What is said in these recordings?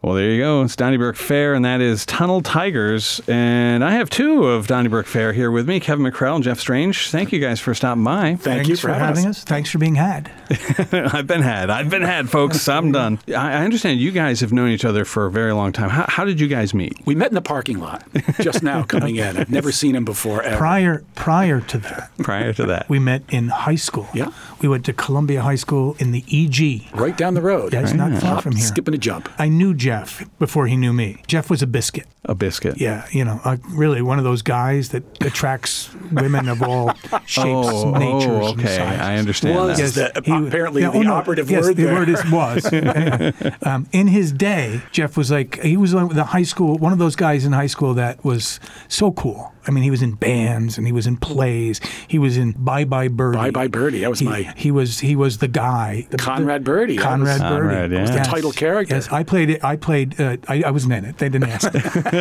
Well, there you go. It's Donnybrook Fair, and that is Tunnel Tigers. And I have two of Donnybrook Fair here with me, Kevin McCrell and Jeff Strange. Thank you guys for stopping by. Thank you for having us. Thanks for being had. I've been had, folks. I'm done. I understand you guys have known each other for a very long time. How did you guys meet? We met in the parking lot just now coming in. I've never seen him before, ever. Prior to that, we met in high school. Yeah. We went to Columbia High School in the EG. Right down the road. Yeah, it's not far from here. Skipping a jump. I knew Jeff before he knew me. Jeff was a biscuit. A biscuit. Yeah, really one of those guys that attracts women of all shapes, natures, and okay. sizes. I understand that. Yes, apparently the operative word there. Yes, the word was. In his day, Jeff was he was the high school, one of those guys in high school that was so cool. I mean, he was in bands and he was in plays. He was in Bye Bye Birdie. Bye Bye Birdie. That was He was the guy. Conrad Birdie. Conrad Birdie. Yeah. Was the title character. Yes, I played it. I wasn't in it. They didn't ask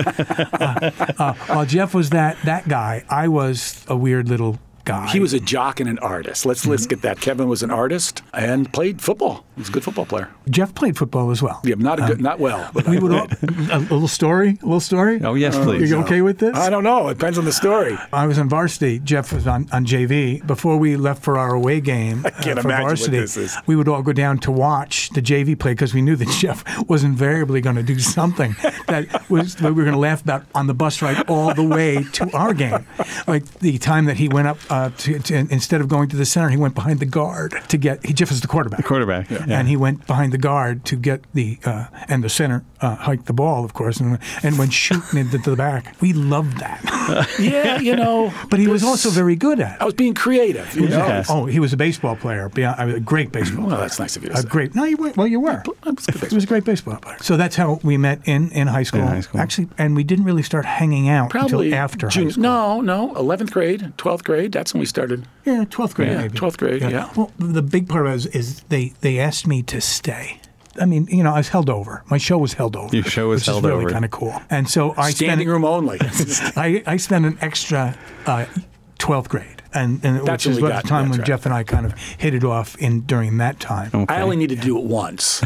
me. While Jeff was that guy, I was a weird little guy. He was a jock and an artist. Let's get that. Kevin was an artist and played football. He was a good football player. Jeff played football as well. Yeah, not well. We would a little story. Oh yes, please. You okay with this? I don't know. It depends on the story. I was on varsity. Jeff was on JV. Before we left for our away game I can't for imagine varsity, what this is. we would all go down to watch the JV play because we knew that Jeff was invariably going to do something that we were going to laugh about on the bus ride all the way to our game. Like the time that he went up to instead of going to the center, he went behind the guard to get. Jeff was the quarterback. Yeah. And he went behind the guard to get and the center hiked the ball, of course, and went shooting into the back. We loved that. Yeah, But he was also very good at it. I was being creative. You know? Yes. Oh, he was a baseball player. A great baseball player. Well, that's nice of you to say. Great. No, you weren't. Well, you were. He was a great baseball player. So that's how we met in high school. In high school. Actually, and we didn't really start hanging out until after high school. No, 11th grade, 12th grade. That's when we started. Yeah, 12th grade Yeah, maybe. 12th grade, yeah. Well, the big part of it is they asked me to stay. I mean, I was held over. My show was held over. Your show was held which is over. really kind of cool. And so I Standing room only. I spent an extra 12th grade, and That's which is when we the got- time that's when right. Jeff and I kind of hit it off during that time. Okay. I only needed to do it once.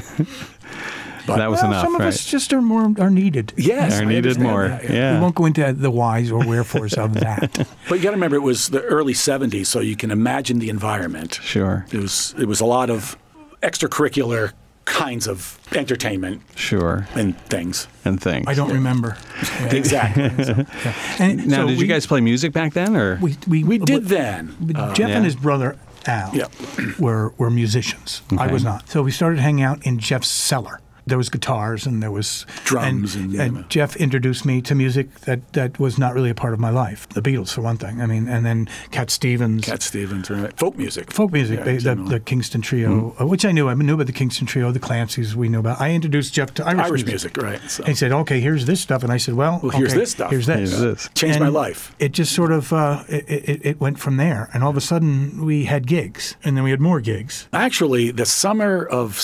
That was enough, some of right? us just are needed. Yes, Or I needed understand more. that, Yeah. We won't go into the whys or wherefores of that. But you got to remember, it was the early 70s, so you can imagine the environment. Sure. It was a lot of extracurricular kinds of entertainment Sure. and things. And things. I don't remember. Exactly. And Now, so did you guys play music back then, or? We did then. Jeff Yeah. and his brother Al Yeah. were musicians. I Okay. was not. So we started hanging out in Jeff's cellar. There was guitars and there was Drums and and Jeff introduced me to music that was not really a part of my life. The Beatles, for one thing. I mean, and then Cat Stevens. Cat Stevens, right? Folk music. Folk music, Yeah, the Kingston Trio, which I knew. I knew about the Kingston Trio, the Clancy's we knew about. I introduced Jeff to Irish music, right. So. And he said, okay, here's this stuff. And I said, well here's okay, this stuff. Here's this. Here's this. Changed my And life. It just sort of, it went from there. And all of a sudden, we had gigs. And then we had more gigs. Actually, the summer of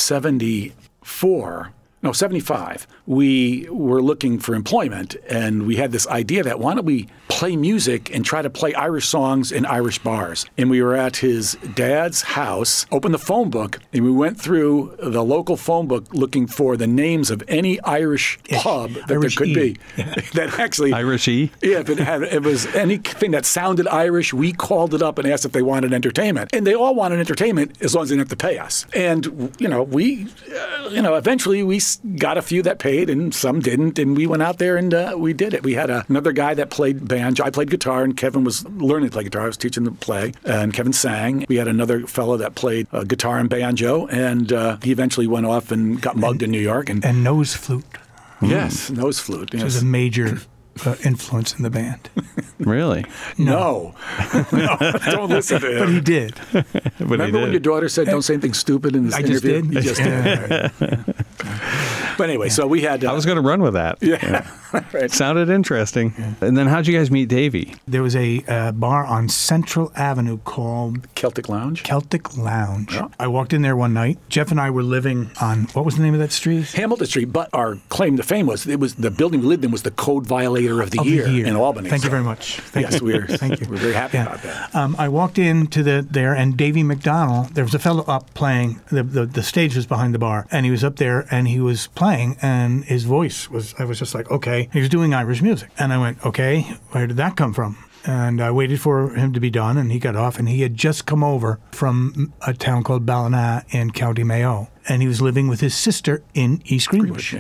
75, we were looking for employment, and we had this idea that why don't we play music and try to play Irish songs in Irish bars. And we were at his dad's house, opened the phone book, and we went through the local phone book looking for the names of any Irish pub that Irish there could E. be. That actually... Irish E? Yeah, if it was anything that sounded Irish, we called it up and asked if they wanted entertainment. And they all wanted entertainment as long as they didn't have to pay us. And, we eventually we got a few that paid and some didn't. And we went out there and we did it. We had another guy that played banjo. I played guitar and Kevin was learning to play guitar. I was teaching him to play and Kevin sang. We had another fellow that played guitar and banjo. And he eventually went off and got mugged in New York. And nose flute. yes, nose flute. Which was Yes. a major influence in the band. Really? No, don't listen to him. But he did. But Remember when your daughter said, don't say anything stupid in this I just interview? did? You just did. But anyway, so we had... I was going to run with that. Yeah. Right. Sounded interesting. And then how'd you guys meet Davey? There was a bar on Central Avenue called Celtic Lounge. Celtic Lounge. Yeah. I walked in there one night. Jeff and I were living on, what was the name of that street? Hamilton Street, but our claim to fame was the building we lived in was the code violator of the year in Albany. Thank you very much. Yes, we're Thank you. We're very happy about that. I walked into there, and Davey McDonald, there was a fellow up playing, the stage was behind the bar, and he was up there, and he was playing, and his voice was, I was just like, okay. He was doing Irish music. And I went, okay, where did that come from? And I waited for him to be done, and he got off, and he had just come over from a town called Ballina in County Mayo. And he was living with his sister in East Greenbush.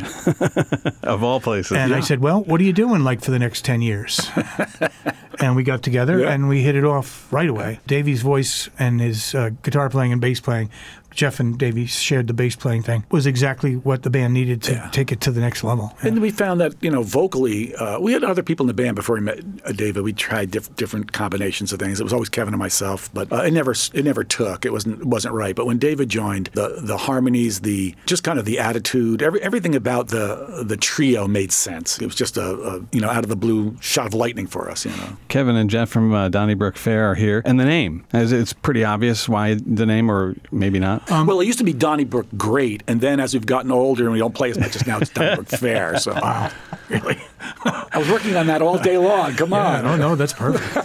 Of all places. And I said, well, what are you doing like for the next 10 years? And we got together and we hit it off right away. Davey's voice and his guitar playing and bass playing, Jeff and Davey shared the bass playing thing, was exactly what the band needed to take it to the next level. And we found that, vocally, we had other people in the band before we met David. We tried different combinations of things. It was always Kevin and myself, but it never took. It wasn't right. But when David joined, the harmonies, just kind of the attitude, everything about the trio made sense. It was just a out of the blue shot of lightning for us. Kevin and Jeff from Donnybrook Fair are here, and the name, it's pretty obvious why the name, or maybe not. Well, it used to be Donnybrook Great, and then as we've gotten older and we don't play as much as now, it's Donnybrook Fair. So, really, I was working on that all day long. Come on. No, that's perfect.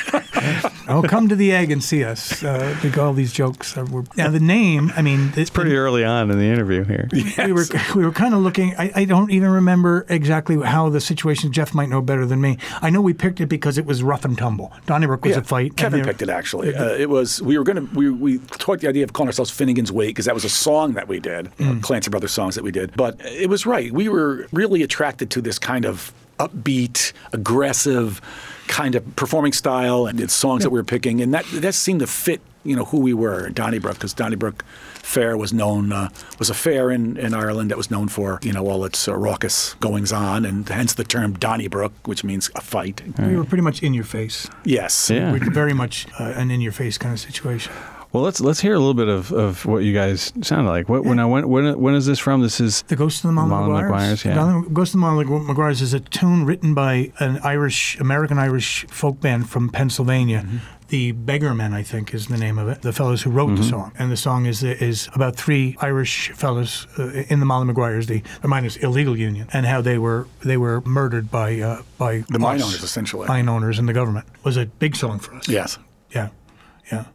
Oh, come to the Egg and see us. All these jokes. Now the name, it's pretty early on in the interview here. Yes. We were kind of looking. I don't even remember exactly how the situation. Jeff might know better than me. I know we picked it because it was rough and tumble. Donnybrook was a fight. Kevin picked it actually. It was we toyed the idea of calling ourselves Finnegan's Wake because that was a song that we did, Clancy Brothers songs that we did. But it was right. We were really attracted to this kind of upbeat, aggressive kind of performing style and it's songs that we were picking, and that seemed to fit who we were, Donnybrook, because Donnybrook Fair was a fair in Ireland that was known for all its raucous goings on, and hence the term Donnybrook, which means a fight. We were pretty much in your face. Yes, yeah. We were very much an in your face kind of situation. Well, let's hear a little bit of what you guys sounded like. When is this from? This is The Ghost of the Marlon McGuire's. Yeah. Ghost of the Marlon McGuire's is a tune written by an American Irish folk band from Pennsylvania. Mm-hmm. The Beggarmen, I think, is the name of it. The fellows who wrote the song, and the song is about three Irish fellows in the Molly Maguires, the miners' illegal union, and how they were murdered by the mine owners, essentially. Mine owners and the government. It was a big song for us. Yes. Yeah.